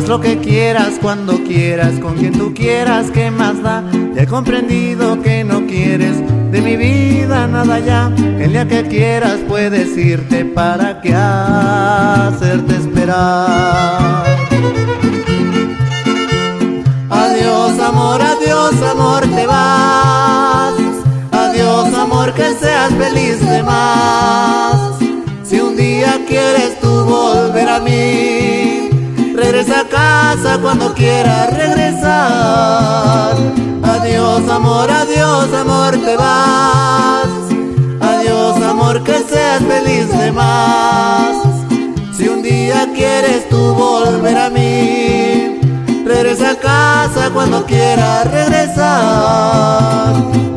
Haz lo que quieras, cuando quieras, con quien tú quieras, ¿qué más da? Ya he comprendido que no quieres de mi vida nada ya. El día que quieras puedes irte, ¿para qué hacerte esperar? Adiós amor, te vas. Adiós amor, que seas feliz de más. Si un día quieres tú volver a mí, regresa a casa cuando quieras regresar. Adiós amor, te vas. Adiós amor, que seas feliz de más. Si un día quieres tú volver a mí, regresa a casa cuando quieras regresar.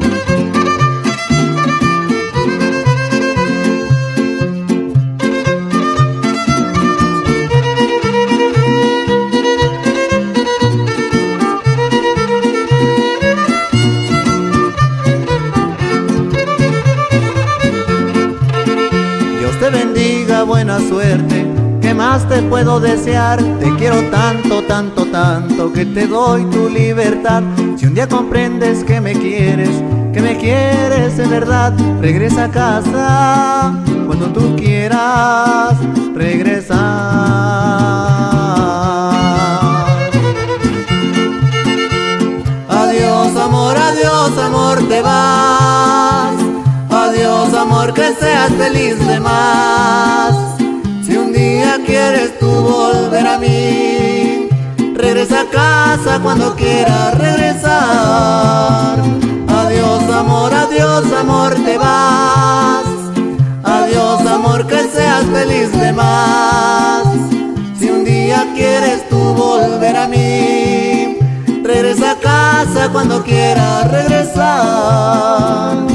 Dios te bendiga, buena suerte, ¿qué más te puedo desear? Te quiero tanto, tanto, tanto, que te doy tu libertad. Si un día comprendes que me quieres en verdad, regresa a casa cuando tú quieras regresar. Adiós amor, te vas. Adiós amor, que seas feliz de más. Si un día quieres tú volver a mí, regresa a casa cuando quieras regresar. Adiós amor, te vas. Adiós amor, que seas feliz de más. Si un día quieres tú volver a mí, regresa a casa cuando quieras regresar.